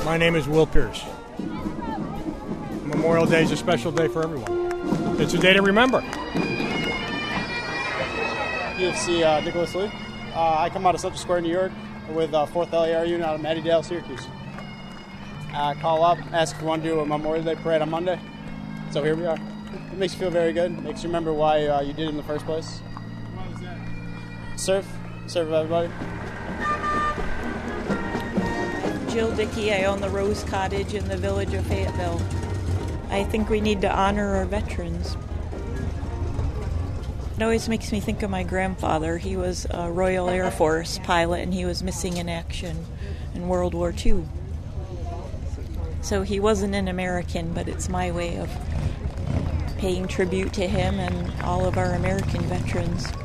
My name is Will Pierce. Memorial Day is a special day for everyone. It's a day to remember. UFC Nicholas Lee. I come out of Central Square, New York, with 4th LAR unit out of Mattydale, Syracuse. Call up, ask if we want to do a Memorial Day parade on Monday. So here we are. It makes you feel very good. It makes you remember why you did it in the first place. Why was that? Serve everybody. Jill Dickey. I own the Rose Cottage in the village of Fayetteville. I think we need to honor our veterans. It always makes me think of my grandfather. He was a Royal Air Force pilot, and he was missing in action in World War II. So he wasn't an American, but it's my way of paying tribute to him and all of our American veterans.